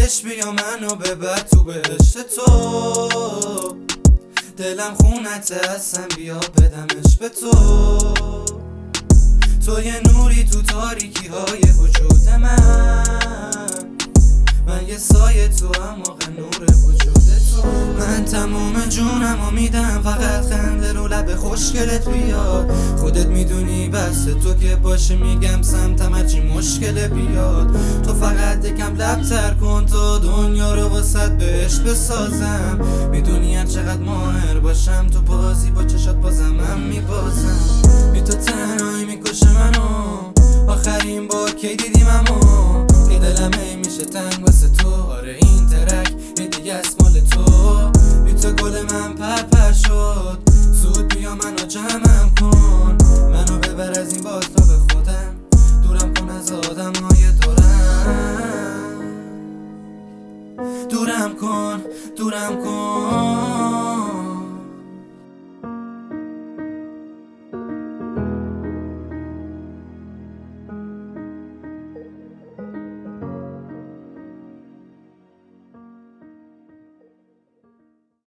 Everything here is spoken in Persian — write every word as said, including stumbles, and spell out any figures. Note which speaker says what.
Speaker 1: عشق بیا منو ببر تو بهشت تو، دلم خونته هستم بیا بدمش به تو. تو یه نوری تو تاریکی های وجود من، من یه سایه تو اعماق نور وجود تو. من تموم جونم و میدم فقط خنده رو لب خوشگلت بیاد. خودت میدونی بس تو که باشه میگم سمتم هرچی مشکل بیاد. تو فقط یکم لب تر کن تا دنیا رو واسط بهش بسازم. میدونی هر چقدر ماهر باشم تو بازی با چشات بازم هم میبازم. بی تو تنهایی میکشه منو، آخرین بار کی دیدیم امو که دلم ای میشه تنگ واسه تو. آره این ترک یه دیگه از مال تو. بی تو گل من پرپر شد، زود بیا منو جمعم کن. منو ببر از این باطلا به خودم، دورم کن از آدم های دورم. دورم کن دورم کن